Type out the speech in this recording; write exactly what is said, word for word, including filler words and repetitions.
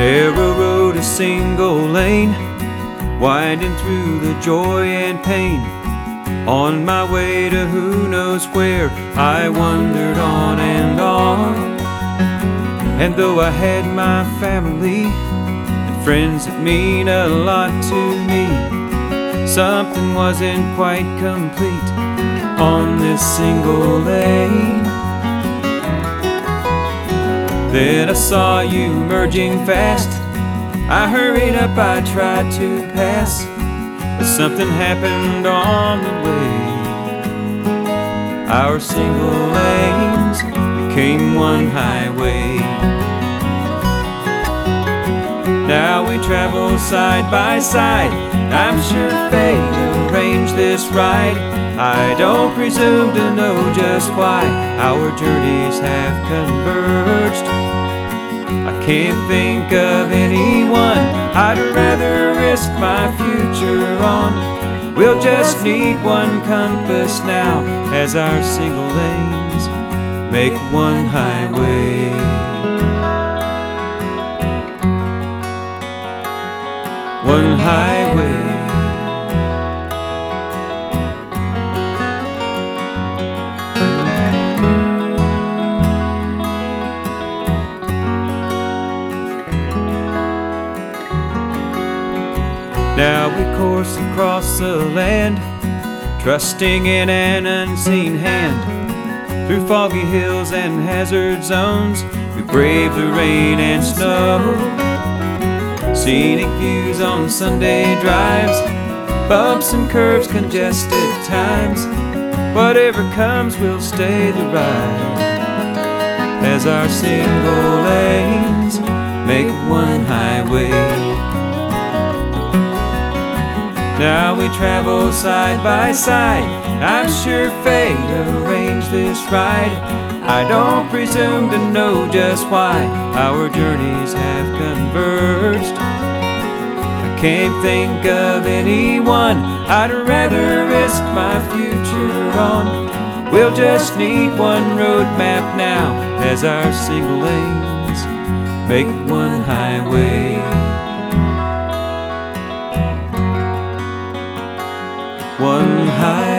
Narrow road, a single lane, winding through the joy and pain. On my way to who knows where, I wandered on and on. And though I had my family and friends that mean a lot to me, something wasn't quite complete on this single lane. Then I saw you merging fast. I hurried up, I tried to pass, but something happened on the way. Our single lanes became one highway. Now we travel side by side. I'm sure fate arranged this right. I don't presume to know just why our journeys have converged. I can't think of anyone I'd rather risk my future on. We'll just need one compass now as our single lanes make one highway. One highway. Now we course across the land, trusting in an unseen hand. Through foggy hills and hazard zones, we brave the rain and snow. Scenic views on Sunday drives, bumps and curves, congested times. Whatever comes, we'll stay the ride as our single lanes make one highway. Now we travel side by side. I'm sure fate arranged this right. I don't presume to know just why our journeys have converged. I can't think of anyone I'd rather risk my future on. We'll just need one road map now as our single lanes make one highway. One highway.